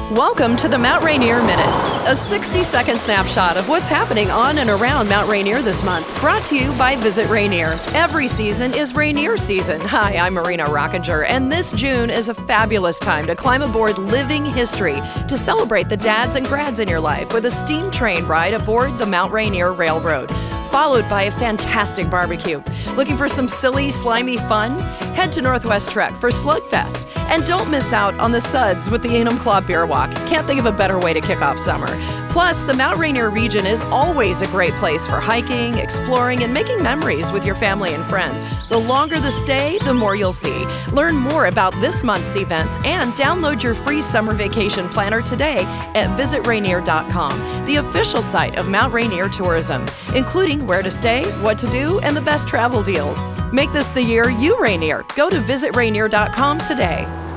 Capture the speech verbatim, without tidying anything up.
Welcome to the Mount Rainier Minute, a sixty-second snapshot of what's happening on and around Mount Rainier this month, brought to you by Visit Rainier. Every season is Rainier season. Hi, I'm Marina Rockinger, and this June is a fabulous time to climb aboard Living History to celebrate the dads and grads in your life with a steam train ride aboard the Mount Rainier Railroad, followed by a fantastic barbecue. Looking for some silly, slimy fun? Head to Northwest Trek for Slugfest. And don't miss out on the suds with the Enumclaw Beer Walk. Can't think of a better way to kick off summer. Plus, the Mount Rainier region is always a great place for hiking, exploring, and making memories with your family and friends. The longer the stay, the more you'll see. Learn more about this month's events and download your free summer vacation planner today at visit rainier dot com, the official site of Mount Rainier Tourism, including where to stay, what to do, and the best travel deals. Make this the year you Rainier. Go to visit rainier dot com today.